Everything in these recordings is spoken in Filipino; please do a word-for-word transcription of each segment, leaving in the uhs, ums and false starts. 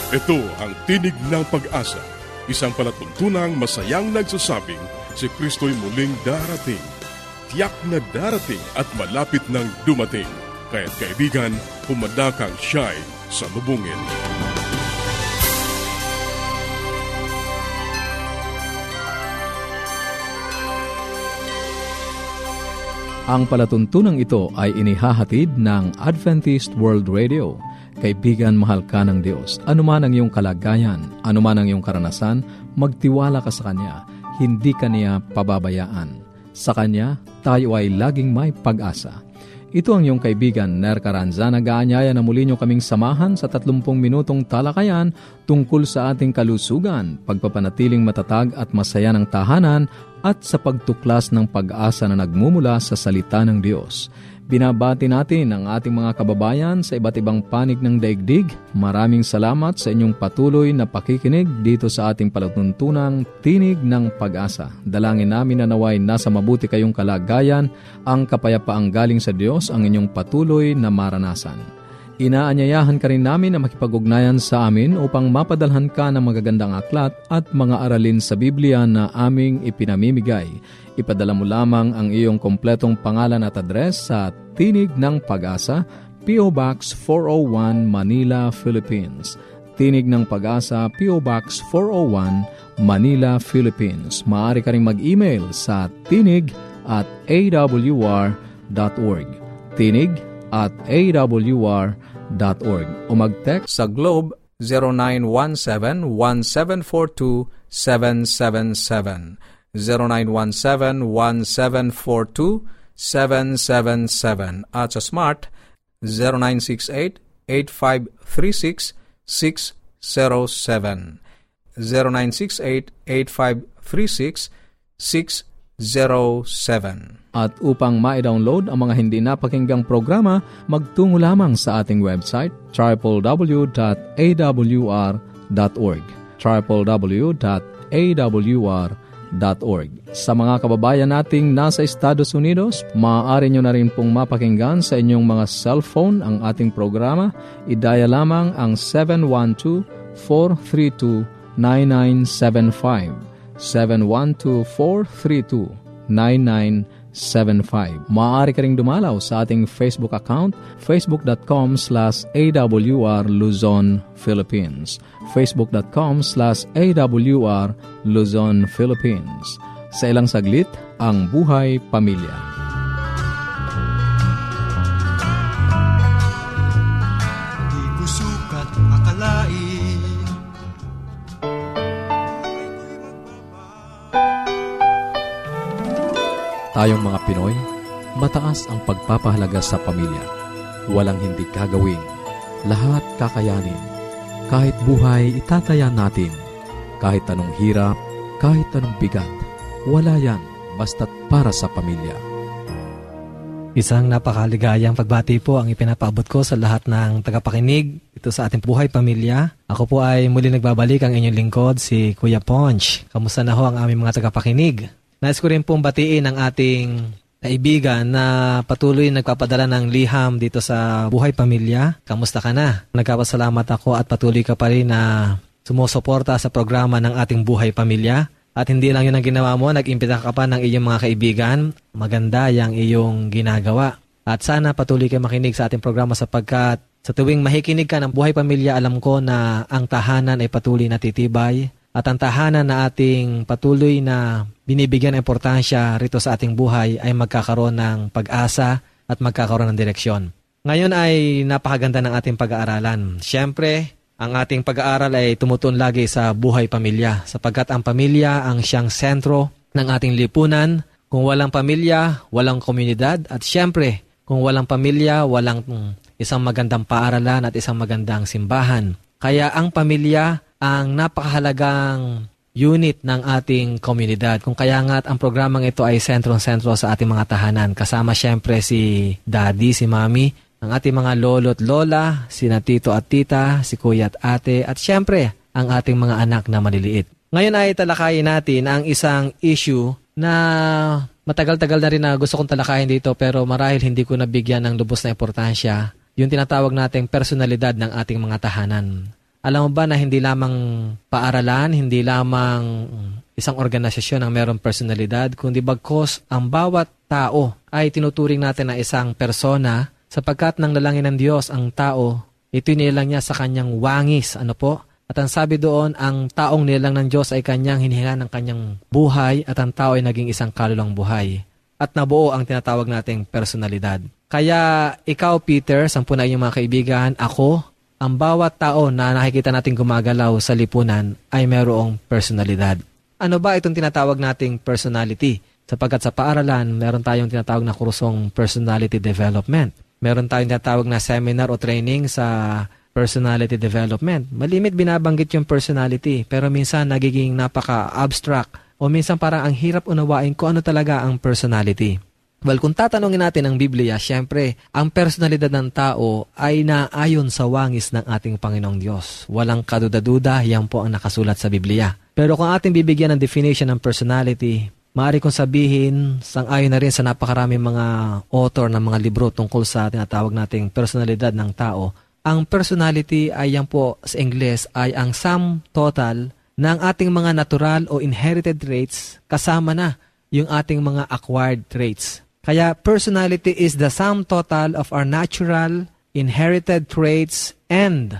Ito ang Tinig ng Pag-asa, isang palatuntunang masayang nagsasabing si Kristo'y muling darating. Tiyak na darating at malapit nang dumating. Kaya't kaibigan, pumadakang siya'y salubungin. Ang palatuntunang ito ay inihahatid ng Adventist World Radio. Kaibigan, mahal ka ng Diyos. Anuman ang iyong kalagayan, anuman ang iyong karanasan, magtiwala ka sa Kanya. Hindi ka niya pababayaan. Sa Kanya, tayo ay laging may pag-asa. Ito ang iyong kaibigan, Ner Caranza, nag-aanyaya na muli niyo kaming samahan sa tatlumpung minutong talakayan tungkol sa ating kalusugan, pagpapanatiling matatag at masaya ng tahanan, at sa pagtuklas ng pag-asa na nagmumula sa salita ng Diyos. Binabati natin ang ating mga kababayan sa iba't ibang panig ng daigdig. Maraming salamat sa inyong patuloy na pakikinig dito sa ating palatuntunang Tinig ng Pag-asa. Dalangin namin na naway nasa mabuti kayong kalagayan, ang kapayapaang galing sa Diyos ang inyong patuloy na maranasan. Inaanyayahan ka rin namin na makipag-ugnayan sa amin upang mapadalhan ka ng magagandang aklat at mga aralin sa Biblia na aming ipinamimigay. Ipadala mo lamang ang iyong kompletong pangalan at address sa Tinig ng Pag-asa, P O. Box four oh one, Manila, Philippines. Tinig ng Pag-asa, P O. Box four oh one, Manila, Philippines. Maaari ka rin mag-email sa tinig at a w r dot org. Tinig at a w r dot org o mag-text sa Globe zero nine one seven, one seven four two, seven seven seven, zero nine one seven, one seven four two, seven seven seven at sa Smart zero nine six eight, eight five three six, six zero seven, zero nine six eight, eight five three six, six zero seven. At upang ma-download ang mga hindi napakinggang programa, magtungo lamang sa ating website w w w dot a w r dot org w w w dot a w r dot org. Sa mga kababayan nating nasa Estados Unidos, maaari nyo na rin pong mapakinggan sa inyong mga cellphone ang ating programa. I-dial lamang ang seven one two, four three two, nine nine seven five. seven one two, four three two, nine nine seven five. Maaari ka ring dumalaw sa ating Facebook account, facebook.com slash awr Luzon, Philippines. facebook.com slash awr Luzon, Philippines. Sa ilang saglit, ang Buhay Pamilya. Di ko sukat akalain Tayong mga Pinoy, mataas ang pagpapahalaga sa pamilya. Walang hindi gagawin. Lahat kakayanin. Kahit buhay, itataya natin. Kahit anong hirap, kahit anong bigat, wala yan basta't para sa pamilya. Isang napakaligayang pagbati po ang ipinapaabot ko sa lahat ng tagapakinig ito sa ating Buhay Pamilya. Ako po ay muli nagbabalik ang inyong lingkod, si Kuya Ponch. Kamusta na ho ang aming mga tagapakinig? Nais ko rin pong batiin ang ating kaibigan na patuloy nagpapadala ng liham dito sa Buhay Pamilya. Kamusta ka na? Nagpapasalamat ako at patuloy ka pa rin na sumusuporta sa programa ng ating Buhay Pamilya. At hindi lang yun ang ginawa mo, nag-imbita ka pa ng iyong mga kaibigan. Maganda yung iyong ginagawa. At sana patuloy kayo makinig sa ating programa sapagkat sa tuwing makikinig ka ng Buhay Pamilya, alam ko na ang tahanan ay patuloy na titibay. At ang tahanan na ating patuloy na binibigyan ng importansya rito sa ating buhay ay magkakaroon ng pag-asa at magkakaroon ng direksyon. Ngayon ay napakaganda ng ating pag-aaralan. Siyempre, ang ating pag-aaral ay tumutun lagi sa buhay pamilya sapagkat ang pamilya ang siyang sentro ng ating lipunan. Kung walang pamilya, walang komunidad at siyempre, kung walang pamilya, walang isang magandang paaralan at isang magandang simbahan. Kaya ang pamilya ang napakahalagang unit ng ating komunidad. Kung kaya nga ang programang ito ay sentro-sentro sa ating mga tahanan. Kasama siyempre si Daddy, si Mami, ang ating mga lolo at lola, si Tito at Tita, si Kuya at Ate, at siyempre ang ating mga anak na maliliit. Ngayon ay talakayin natin ang isang issue na matagal-tagal na rin na gusto kong talakayin dito pero marahil hindi ko nabigyan ng lubos na importansya. Yung tinatawag nating personalidad ng ating mga tahanan. Alam mo ba na hindi lamang paaralan, hindi lamang isang organisasyon ang mayroong personalidad, kundi bagkos ang bawat tao ay tinuturing natin na isang persona sapagkat nang lalangin ng Diyos ang tao, ito nilang niya sa kanyang wangis. Ano po? At ang sabi doon, ang taong nilang ng Diyos ay kanyang hinihinga ng kanyang buhay at ang tao ay naging isang kalulang buhay. At nabuo ang tinatawag nating personalidad. Kaya ikaw, Peter, sampu na iyong mga kaibigan, ako, ang bawat tao na nakikita nating gumagalaw sa lipunan ay mayroong personalidad. Ano ba itong tinatawag nating personality? Sapagkat sa paaralan, meron tayong tinatawag na kursong personality development. Meron tayong tinatawag na seminar o training sa personality development. Malimit binabanggit yung personality, pero minsan nagiging napaka-abstract o minsan parang ang hirap unawain kung ano talaga ang personality. Well, kung tatanungin natin ang Biblia, syempre, ang personalidad ng tao ay naayon sa wangis ng ating Panginoong Diyos. Walang kaduda-duda, yan po ang nakasulat sa Biblia. Pero kung ating bibigyan ng definition ng personality, maaari kong sabihin, sang-ayon na rin sa napakaraming mga author ng mga libro tungkol sa tinatawag nating personalidad ng tao, ang personality ay yan po sa Ingles ay ang sum total ng ating mga natural o inherited traits kasama na yung ating mga acquired traits. Kaya personality is the sum total of our natural, inherited traits and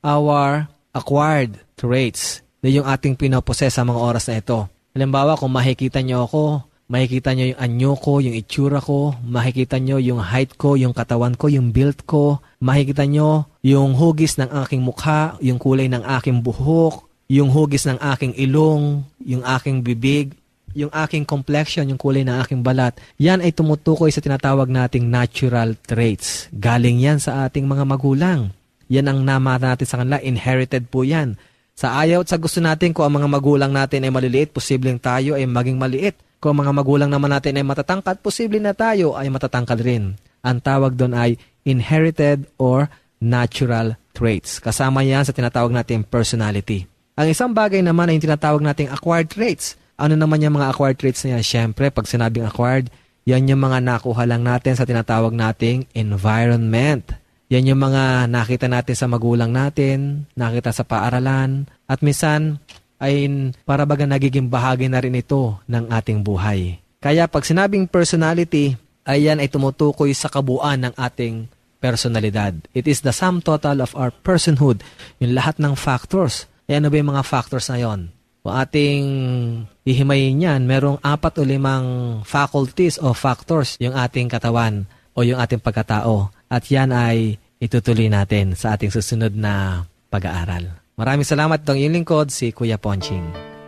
our acquired traits. Na yung ating pinoposes sa mga oras na ito. Halimbawa, kung makikita nyo ako, makikita nyo yung anyo ko, yung itsura ko, makikita nyo yung height ko, yung katawan ko, yung build ko, makikita nyo yung hugis ng aking mukha, yung kulay ng aking buhok, yung hugis ng aking ilong, yung aking bibig, yung aking complexion, yung kulay ng aking balat, yan ay tumutukoy sa tinatawag nating natural traits. Galing yan sa ating mga magulang. Yan ang namata natin sa kanila, inherited po yan. Sa ayaw at sa gusto natin, kung ang mga magulang natin ay maliliit, posibleng tayo ay maging maliit. Kung ang mga magulang naman natin ay matatangkad, posible na tayo ay matatangkad rin. Ang tawag doon ay inherited or natural traits. Kasama yan sa tinatawag nating personality. Ang isang bagay naman ay yung tinatawag nating acquired traits. Ano naman yung mga acquired traits na yan? Siyempre, pag sinabing acquired, yan yung mga nakuha lang natin sa tinatawag nating environment. Yan yung mga nakita natin sa magulang natin, nakita sa paaralan, at minsan ay para baga nagiging bahagi na rin ito ng ating buhay. Kaya pag sinabing personality, ay yan ay tumutukoy sa kabuuan ng ating personalidad. It is the sum total of our personhood. Yung lahat ng factors. E ano ba yung mga factors na yon? Kung ating hihimayin yan, merong apat o limang faculties o factors yung ating katawan o yung ating pagkatao. At yan ay itutuloy natin sa ating susunod na pag-aaral. Maraming salamat. Itong iyong lingkod, si Kuya Ponching.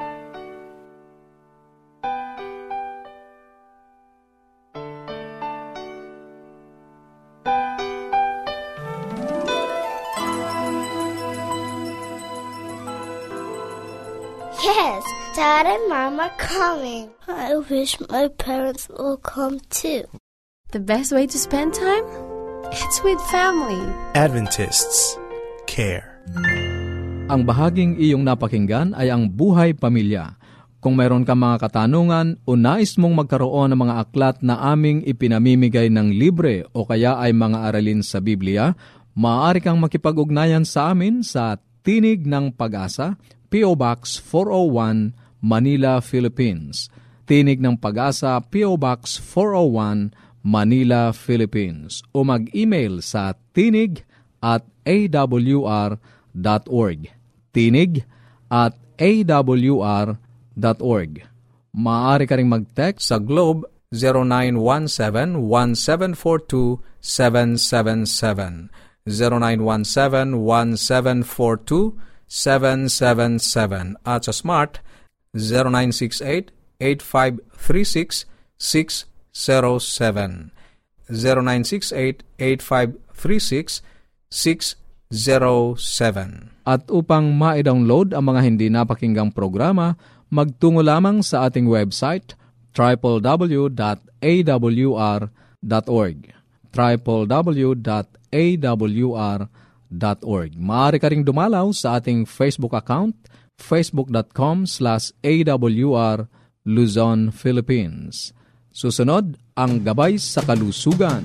Yes, Dad and Mom are coming. I wish my parents will come too. The best way to spend time? It's with family. Adventists care. Ang bahaging iyong napakinggan ay ang buhay pamilya. Kung mayroon ka mga katanungan o nais mong magkaroon ng mga aklat na aming ipinamimigay ng libre o kaya ay mga aralin sa Biblia, maaari kang makipag-ugnayan sa amin sa Tinig ng Pag-asa, P O. Box four oh one, Manila, Philippines. Tinig ng Pag-asa, P O. Box four oh one, Manila, Philippines. O mag-email sa tinig at a w r dot org. Tinig at a w r dot org. Maaari ka ring mag-text sa Globe zero nine one seven, one seven four two, seven seven seven. zero nine one seven, one seven four two, seven seven seven. At sa Smart zero nine six eight, eight five three six, six zero seven. zero nine six eight, eight five three six, six zero seven. At upang ma-download ang mga hindi napakinggang programa, magtungo lamang sa ating website w w w dot a w r dot org. w w w dot a w r dot org. Maaari ka ring dumalaw sa ating Facebook account, facebook dot com slash a w r Luzon, Philippines. Susunod, ang Gabay sa Kalusugan.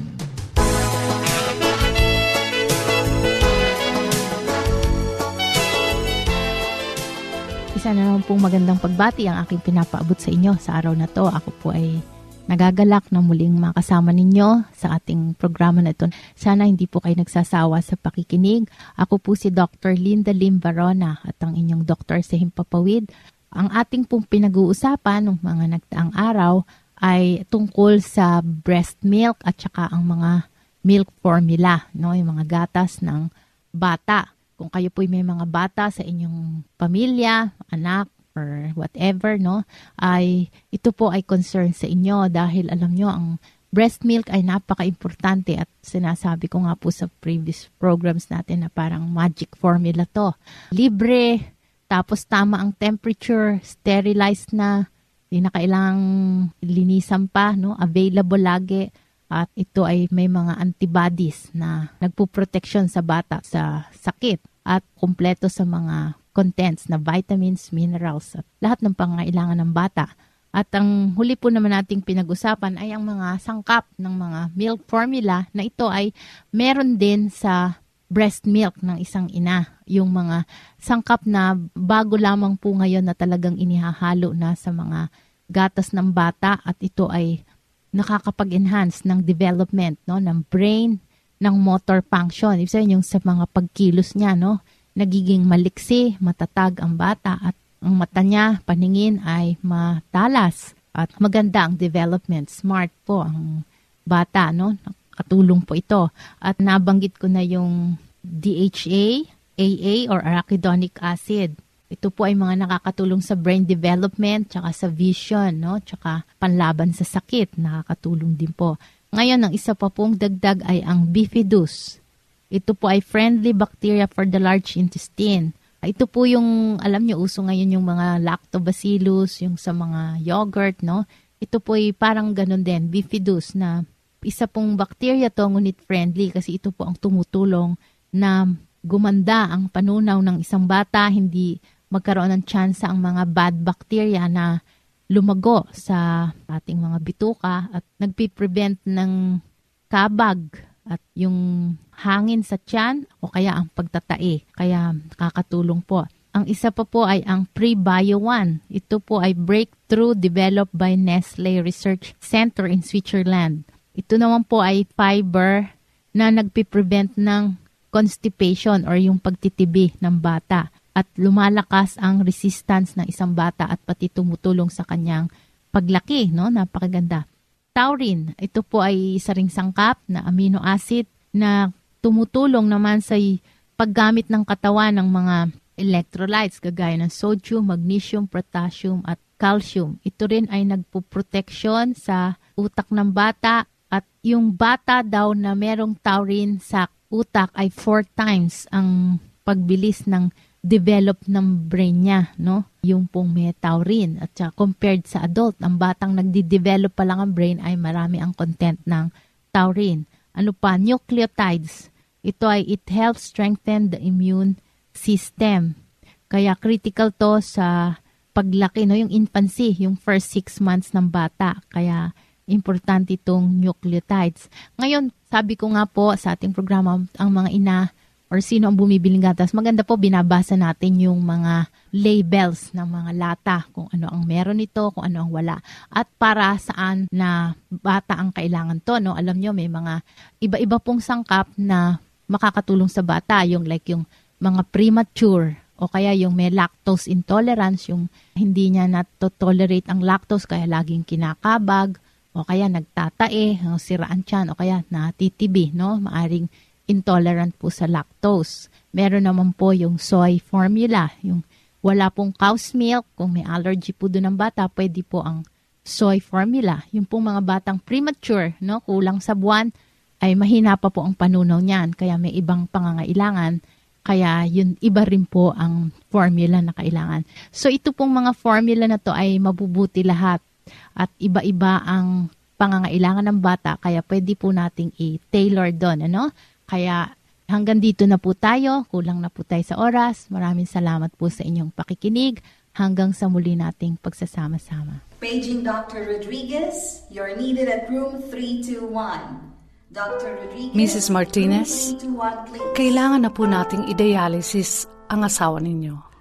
Isa na naman pong magandang pagbati ang aking pinapaabot sa inyo sa araw na to. Ako po ay nagagalak na muling makasama ninyo sa ating programa na ito. Sana hindi po kayo nagsasawa sa pakikinig. Ako po si Doctor Linda Lim Barona at ang inyong doktor sa Himpapawid. Ang ating pong pinag-uusapan ng mga nagdaang araw ay tungkol sa breast milk at saka ang mga milk formula, no? Yung mga gatas ng bata. Kung kayo po may mga bata sa inyong pamilya, anak, or whatever, no, ay ito po ay concern sa inyo dahil alam nyo, ang breast milk ay napaka-importante at sinasabi ko nga po sa previous programs natin na parang magic formula to. Libre, tapos tama ang temperature, sterilized na, hindi na kailangang linisan pa, no, available lagi. At ito ay may mga antibodies na nagpuproteksyon sa bata sa sakit at kumpleto sa mga contents na vitamins, minerals at lahat ng pangangailangan ng bata. At ang huli po naman nating pinag-usapan ay ang mga sangkap ng mga milk formula na ito ay meron din sa breast milk ng isang ina. Yung mga sangkap na bago lamang po ngayon na talagang inihahalo na sa mga gatas ng bata at ito ay nakakapag-enhance ng development, no, ng brain, ng motor function. Ibig sabihin yung sa mga pagkilos niya, no, nagiging maliksi, matatag ang bata at ang mata niya, paningin ay matalas at maganda ang development. Smart po ang bata, no? Katulong po ito. At nabanggit ko na yung D H A, A A or arachidonic acid. Ito po ay mga nakakatulong sa brain development, tsaka sa vision, no? Tsaka panlaban sa sakit, nakakatulong din po. Ngayon, ang isa pa pong dagdag ay ang bifidus. Ito po ay friendly bacteria for the large intestine. Ito po yung, alam nyo, uso ngayon yung mga lactobacillus, yung sa mga yogurt, no? Ito po ay parang ganun din, bifidus, na isa pong bacteria to, ngunit friendly kasi ito po ang tumutulong na gumanda ang panunaw ng isang bata, hindi magkaroon ng tsansa ang mga bad bacteria na lumago sa ating mga bituka at nagpiprevent ng kabag at yung hangin sa tiyan o kaya ang pagtatae. Kaya nakakatulong po. Ang isa pa po ay ang Prebio one. Ito po ay breakthrough developed by Nestle Research Center in Switzerland. Ito naman po ay fiber na nagpiprevent ng constipation or yung pagtitibi ng bata. At lumalakas ang resistance ng isang bata at pati tumutulong sa kanyang paglaki, no? Napakaganda. Taurine, ito po ay isa ring sangkap na amino acid na tumutulong naman sa paggamit ng katawan ng mga electrolytes kagaya ng sodium, magnesium, potassium at calcium. Ito rin ay nagpuproteksyon sa utak ng bata at yung bata daw na merong taurine sa utak ay four times ang pagbilis ng develop ng brain niya, no? Yung pong may taurine. At saka compared sa adult, ang batang nagdi-develop pa lang ang brain ay marami ang content ng taurine. Ano pa? Nucleotides. Ito ay it helps strengthen the immune system. Kaya critical to sa paglaki, no? Yung infancy, yung first six months ng bata. Kaya importante itong nucleotides. Ngayon, sabi ko nga po sa ating programa, ang mga ina or sino ang bumibiling gatas, maganda po binabasa natin yung mga labels ng mga lata, kung ano ang meron nito, kung ano ang wala. At para saan na bata ang kailangan to, no? Alam nyo, may mga iba-iba pong sangkap na makakatulong sa bata, yung like yung mga premature, o kaya yung may lactose intolerance, yung hindi niya na-tolerate ang lactose, kaya laging kinakabag, o kaya nagtatae, o siraan tiyan, o kaya natitibi, no? Maaring intolerant po sa lactose. Meron naman po yung soy formula, yung wala pong cow's milk, kung may allergy po doon ng bata, pwede po ang soy formula. Yung pong mga batang premature, no, kulang sa buwan, ay mahina pa po ang panunaw niyan, kaya may ibang pangangailangan, kaya yun iba rin po ang formula na kailangan. So ito pong mga formula na to ay mabubuti lahat at iba-iba ang pangangailangan ng bata, kaya pwede po nating i-tailor doon, ano? Kaya hanggang dito na po tayo. Kulang na po tayo sa oras. Maraming salamat po sa inyong pakikinig. Hanggang sa muli nating pagsasama-sama. Paging Doctor Rodriguez, you're needed at room three two one. Doctor Rodriguez, Missus Martinez, room three two one, please. Kailangan na po nating i-dialysis ang asawa ninyo.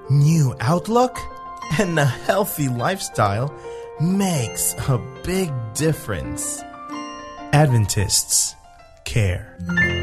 new outlook, and a healthy lifestyle makes a big difference. Adventists care.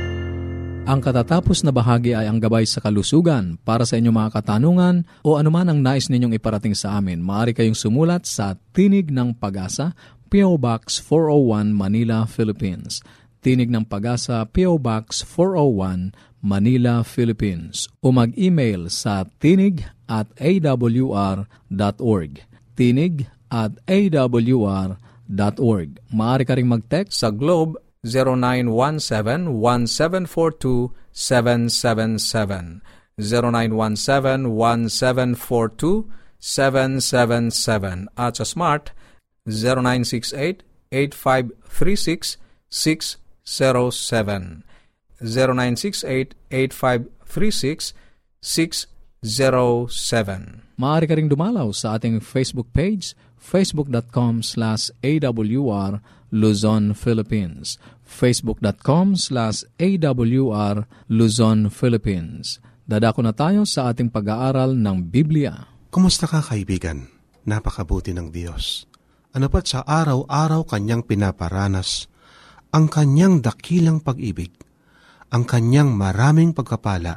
Ang katatapos na bahagi ay ang gabay sa kalusugan. Para sa inyong mga katanungan o anuman ang nais ninyong iparating sa amin, maaari kayong sumulat sa Tinig ng Pag-asa, P O. Box four oh one, Manila, Philippines. Tinig ng Pag-asa, P O. Box four oh one, Manila, Philippines. O mag-email sa tinig at a w r dot org. Tinig at a w r dot org. Maaari ka ring mag-text sa Globe zero nine one seven, one seven four two, seven seven seven. zero nine one seven, one seven four two, seven seven seven. At sa Smart zero nine six eight, eight five three six, six zero seven. zero nine six eight, eight five three six, six zero seven. Maaari ka ring dumalaw sa ating Facebook page, facebook.com slash awr Luzon, Philippines. facebook.com slash awr Luzon, Philippines. Dadako na tayo sa ating pag-aaral ng Biblia. Kumusta ka, kaibigan? Napakabuti ng Diyos. Ano pat sa araw-araw Kanyang pinaparanas ang Kanyang dakilang pag-ibig, ang Kanyang maraming pagkapala.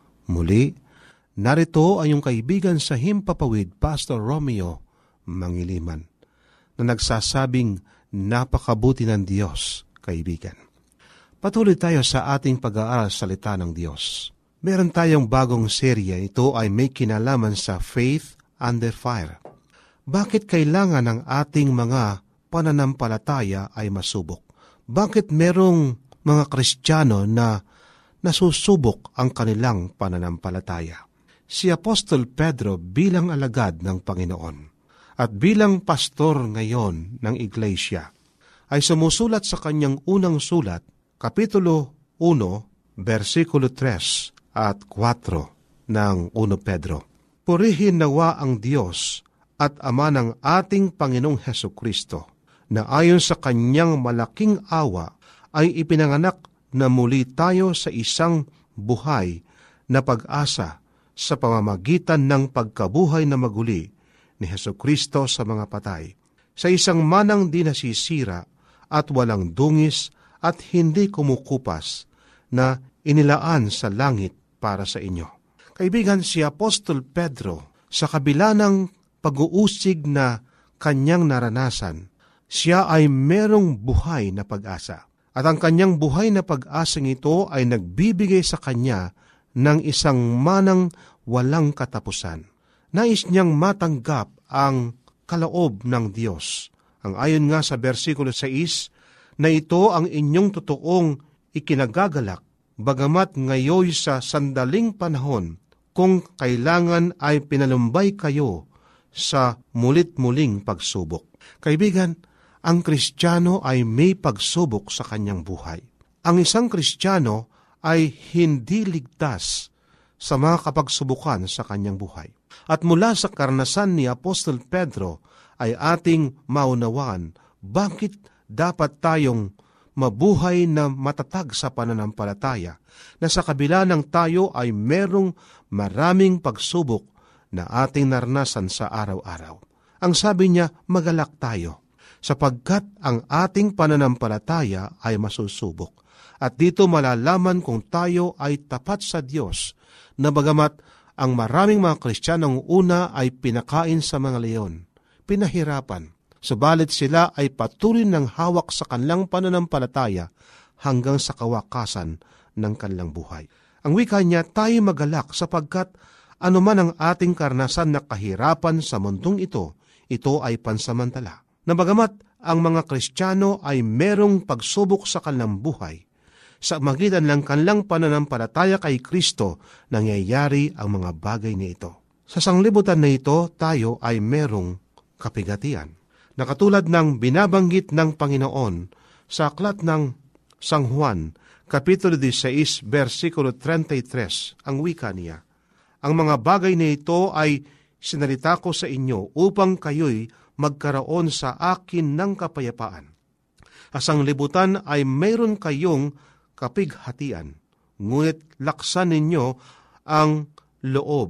Muli, narito ay yung kaibigan sa Himpapawid, Pastor Romeo Mangiliman, na nagsasabing napakabuti ng Diyos, kaibigan. Patuloy tayo sa ating pag-aaral sa salita ng Diyos. Meron tayong bagong serye. Ito ay may kinalaman sa Faith Under Fire. Bakit kailangan ng ating mga pananampalataya ay masubok? Bakit merong mga Kristiyano na nasusubok ang kanilang pananampalataya? Si Apostol Pedro bilang alagad ng Panginoon at bilang pastor ngayon ng Iglesia ay sumusulat sa kanyang unang sulat, Kapitulo one, versikulo tres at four ng Una Pedro. Purihin nawa ang Diyos at Ama ng ating Panginoong Hesukristo, na ayon sa kanyang malaking awa ay ipinanganak na muli tayo sa isang buhay na pag-asa sa pamamagitan ng pagkabuhay na maguli ni Hesukristo sa mga patay, sa isang manang di nasisira at walang dungis at hindi kumukupas na inilaan sa langit para sa inyo. Kaibigan, si Apostol Pedro, sa kabila ng pag-uusig na kanyang naranasan, siya ay merong buhay na pag-asa. At ang kanyang buhay na pag-asang ito ay nagbibigay sa kanya ng isang manang walang katapusan. Nais niyang matanggap ang kaloob ng Diyos. Ang ayon nga sa versikulo six, na ito ang inyong totoong ikinagagalak, bagamat ngayon sa sandaling panahon, kung kailangan ay pinalumbay kayo sa mulit-muling pagsubok. Kaibigan, ang Kristiyano ay may pagsubok sa kanyang buhay. Ang isang Kristiyano ay hindi ligtas sa mga kapagsubukan sa kanyang buhay. At mula sa karanasan ni Apostol Pedro ay ating maunawaan bakit dapat tayong mabuhay na matatag sa pananampalataya, na sa kabila ng tayo ay merong maraming pagsubok na ating naranasan sa araw-araw. Ang sabi niya, magalak tayo, sapagkat ang ating pananampalataya ay masusubok. At dito malalaman kung tayo ay tapat sa Diyos, na bagamat ang maraming mga Kristiyanong una ay pinakain sa mga leon, pinahirapan, subalit sila ay patuloy ng hawak sa kanilang pananampalataya hanggang sa kawakasan ng kanilang buhay. Ang wika niya, tayo magalak sapagkat anuman ang ating karanasan na kahirapan sa mundong ito, ito ay pansamantala. Na bagamat ang mga Kristiyano ay merong pagsubok sa kanilang buhay, sa magitan ng kanilang pananampalataya kay Kristo, nangyayari ang mga bagay na ito. Sa sanglibutan na ito, tayo ay merong kapigatian, na katulad ng binabanggit ng Panginoon sa aklat ng San Juan, Kapitulo sixteen, versikulo thirty-three, ang wika niya, ang mga bagay na ito ay sinalita ko sa inyo upang kayo'y magkaroon sa akin ng kapayapaan. Sa sanglibutan ay mayroon kayong kapighatian, ngunit laksan ninyo ang loob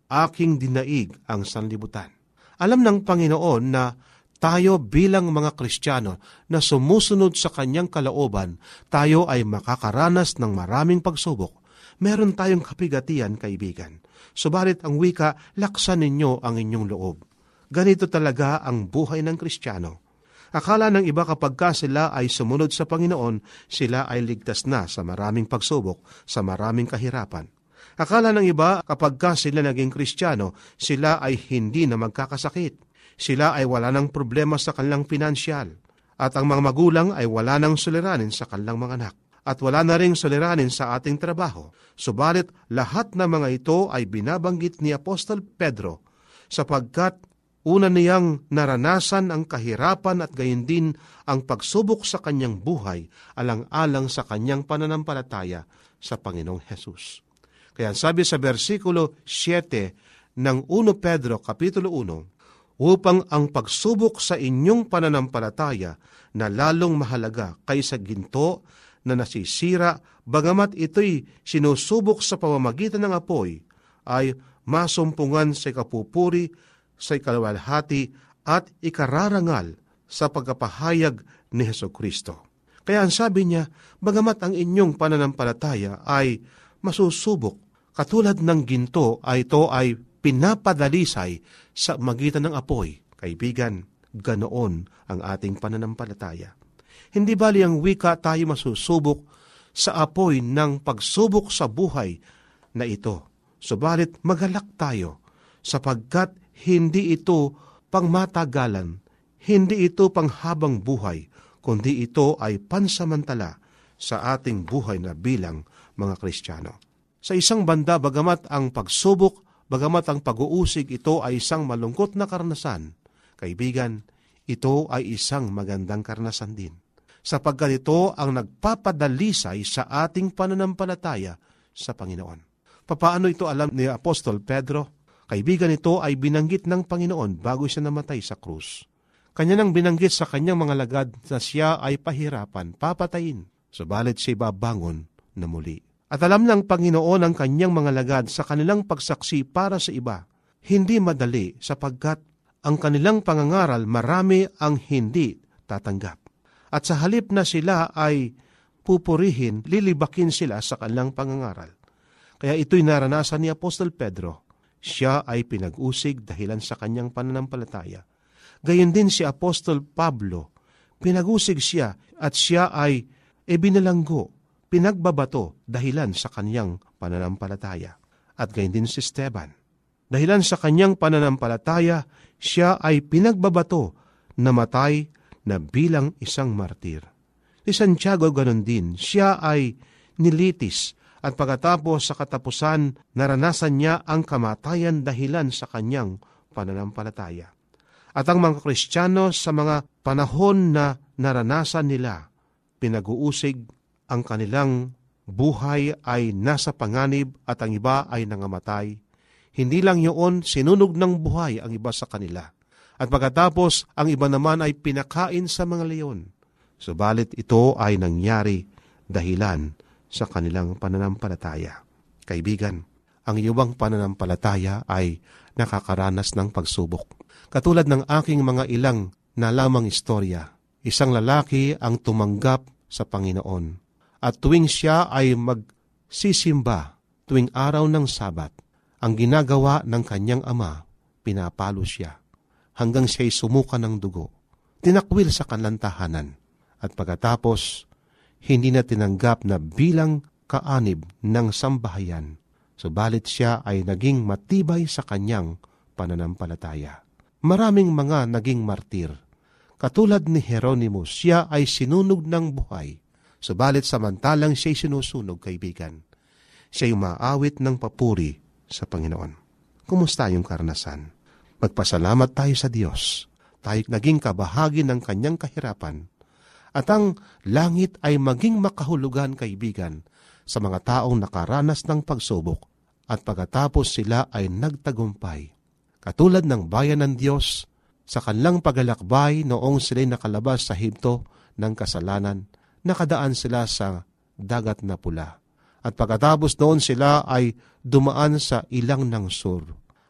aking dinaig ang sanlibutan. Alam ng Panginoon na tayo bilang mga Kristiyano na sumusunod sa Kanyang kalooban, tayo ay makakaranas ng maraming pagsubok. Meron tayong kapigatian, kaibigan. Subalit ang wika, laksan ninyo ang inyong loob. Ganito talaga ang buhay ng Kristiyano. Akala ng iba kapag ka sila ay sumunod sa Panginoon, sila ay ligtas na sa maraming pagsubok, sa maraming kahirapan. Akala ng iba kapag ka sila naging Kristiyano, sila ay hindi na magkakasakit. Sila ay wala ng problema sa kanilang pinansyal. At ang mga magulang ay wala ng suliranin sa kanilang mga anak. At wala na ring suliranin sa ating trabaho. Subalit lahat ng mga ito ay binabanggit ni Apostol Pedro sapagkat una niyang naranasan ang kahirapan at gayon din ang pagsubok sa kanyang buhay alang-alang sa kanyang pananampalataya sa Panginoong Hesus. Kaya sabi sa versikulo siyete ng Una Pedro Kapitulo one, upang ang pagsubok sa inyong pananampalataya na lalong mahalaga kaysa ginto na nasisira, bagamat ito'y sinusubok sa pamamagitan ng apoy, ay masumpungan sa kapupuri, sa ikalawalhati at ikararangal sa pagkapahayag ni Hesukristo. Kaya ang sabi niya, bagamat ang inyong pananampalataya ay masusubok, katulad ng ginto ay ito ay pinapadalisay sa magitan ng apoy. Kaibigan, ganoon ang ating pananampalataya. Hindi bali ang wika tayo masusubok sa apoy ng pagsubok sa buhay na ito. Subalit magalak tayo sapagkat hindi ito pangmatagalan, hindi ito panghabang buhay, kundi ito ay pansamantala sa ating buhay na bilang mga Kristiyano. Sa isang banda, bagamat ang pagsubok, bagamat ang pag-uusig, ito ay isang malungkot na karanasan, kaibigan, ito ay isang magandang karanasan din. Sapagkat ito ang nagpapadalisay sa ating pananampalataya sa Panginoon. Papaano ito alam ni Apostol Pedro? Kaibigan, ito ay binanggit ng Panginoon bago siya namatay sa krus. Kanya nang binanggit sa kanyang mga lagad na siya ay pahirapan, papatayin, subalit siya babangon na muli. At alam ng Panginoon ang kanyang mga lagad sa kanilang pagsaksi para sa iba. Hindi madali sapagkat ang kanilang pangangaral marami ang hindi tatanggap. At sa halip na sila ay pupurihin, lilibakin sila sa kanilang pangangaral. Kaya ito'y naranasan ni Apostol Pedro. Siya ay pinag-usig dahilan sa kanyang pananampalataya. Gayon din si Apostol Pablo, pinag-usig siya at siya ay ibinalanggo, pinagbabato dahilan sa kanyang pananampalataya. At gayon din si Esteban. Dahilan sa kanyang pananampalataya, siya ay pinagbabato, namatay na bilang isang martir. Si Santiago ganon din, siya ay nilitis at pagkatapos sa katapusan, naranasan niya ang kamatayan dahilan sa kanyang pananampalataya. At ang mga Kristiyano sa mga panahon na naranasan nila, pinag-uusig ang kanilang buhay ay nasa panganib at ang iba ay nangamatay. Hindi lang yun, sinunog ng buhay ang iba sa kanila. At pagkatapos, ang iba naman ay pinakain sa mga leon. Subalit ito ay nangyari dahilan sa kanilang pananampalataya. Kaibigan, ang iyong pananampalataya ay nakakaranas ng pagsubok. Katulad ng aking mga ilang na lamang istorya, isang lalaki ang tumanggap sa Panginoon. At tuwing siya ay magsisimba, tuwing araw ng Sabat, ang ginagawa ng kanyang ama, pinapalo siya, hanggang siya'y sumuka ng dugo. Tinakwil sa kanilang tahanan. At pagkatapos, hindi na tinanggap na bilang kaanib ng sambahayan, subalit siya ay naging matibay sa kanyang pananampalataya. Maraming mga naging martir. Katulad ni Hieronymus, siya ay sinunog ng buhay, subalit samantalang siya'y sinusunog, kaibigan, siya'y umaawit ng papuri sa Panginoon. Kumusta yung karanasan? Magpasalamat tayo sa Diyos. Tayo naging kabahagi ng kanyang kahirapan. At ang langit ay maging makahulugan, kaibigan, sa mga taong nakaranas ng pagsubok at pagkatapos sila ay nagtagumpay. Katulad ng bayan ng Diyos, sa kanilang paglalakbay noong sila'y nakalabas sa hibto ng kasalanan, nakadaan sila sa dagat na pula. At pagkatapos noon sila ay dumaan sa ilang ng Sur.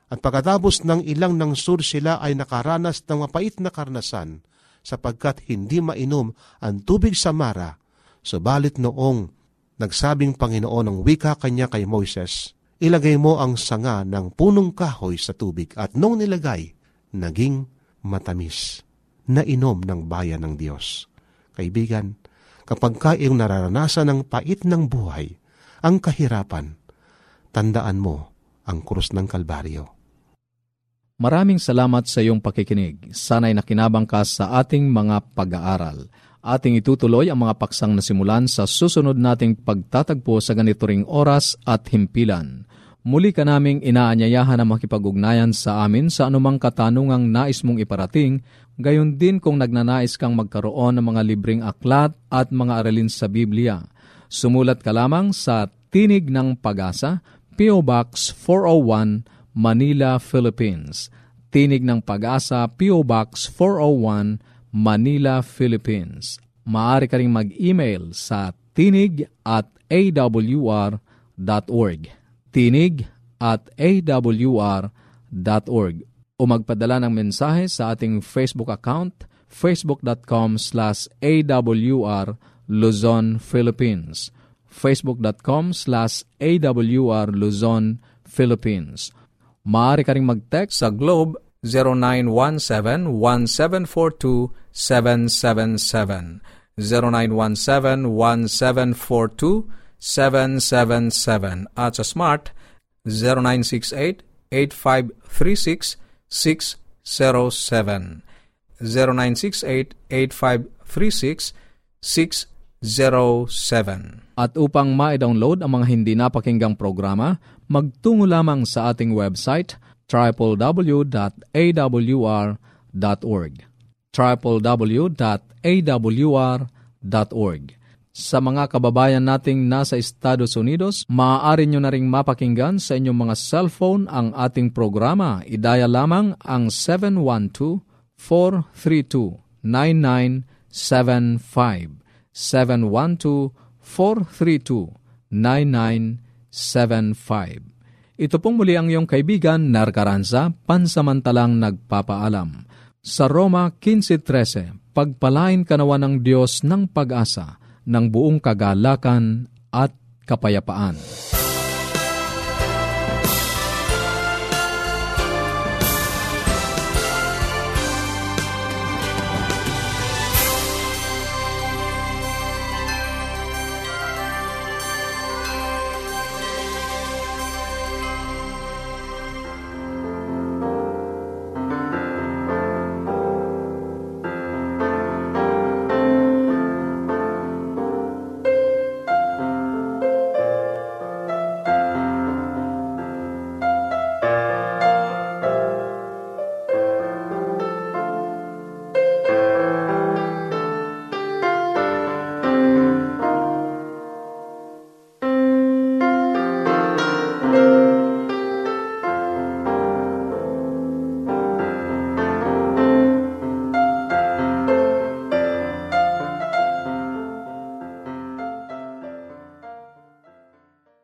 At pagkatapos ng ilang ng sur sila ay nakaranas ng mapait na karnasan sapagkat hindi mainom ang tubig sa Mara. Subalit noong nagsabing Panginoon ng wika kanya kay Moises, ilagay mo ang sanga ng punong kahoy sa tubig at nung nilagay, naging matamis na inom ng bayan ng Diyos. Kaibigan, kapag ka iyong nararanasan ng pait ng buhay, ang kahirapan, tandaan mo ang krus ng Kalbaryo. Maraming salamat sa iyong pakikinig. Sana'y nakinabang ka sa ating mga pag-aaral. Ating itutuloy ang mga paksang nasimulan sa susunod nating pagtatagpo sa ganito ring oras at himpilan. Muli ka naming inaanyayahan na makipag-ugnayan sa amin sa anumang katanungang nais mong iparating, gayon din kung nagnanais kang magkaroon ng mga libreng aklat at mga aralin sa Biblia. Sumulat ka lamang sa Tinig ng Pag-asa, P O. Box four oh one, Manila, Philippines. Tinig ng Pag-asa, P O. Box four oh one, Manila, Philippines. Maaari ka ring mag-email sa tinig at a w r dot org. Tinig at a w r dot org. O magpadala ng mensahe sa ating Facebook account, facebook.com slash awr Luzon, Philippines. facebook.com slash awr Luzon, Philippines. Maaari ka ring mag-text sa Globe zero nine one seven, one seven four two, seven seven seven. zero nine one seven, one seven four two, seven seven seven. At sa Smart zero nine six eight, eight five three six, six zero seven. zero nine six eight, eight five three six, six zero seven. At upang ma-download ang mga hindi napakinggang programa, magtungo lamang sa ating website w w w dot a w r dot org. w w w dot a w r dot org. Sa mga kababayan nating nasa Estados Unidos, maaari nyo na ring mapakinggan sa inyong mga cellphone ang ating programa. Idaya lamang ang seven one two, four three two, nine nine seven five. seven one two, four three two, nine nine seven five. Ito pong muli ang iyong kaibigan, Nar Caranza, pansamantalang nagpapaalam. Sa Roma fifteen thirteen, pagpalain ka nawa ng Diyos ng pag-asa, ng buong kagalakan at kapayapaan.